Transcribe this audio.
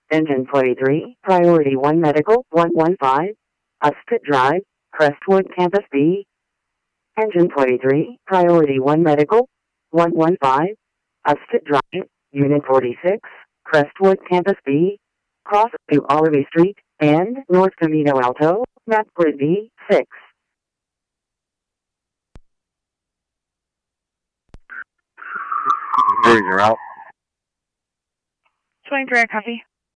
Engine 23, Priority 1 Medical, 115, Usted Drive, Crestwood Campus B. Engine 23, Priority 1 Medical, 115, Usted Drive, Unit 46, Crestwood Campus B. Cross to Olive Street, and North Camino Alto, Map Grid B6. Bruiser out. 23, I copy.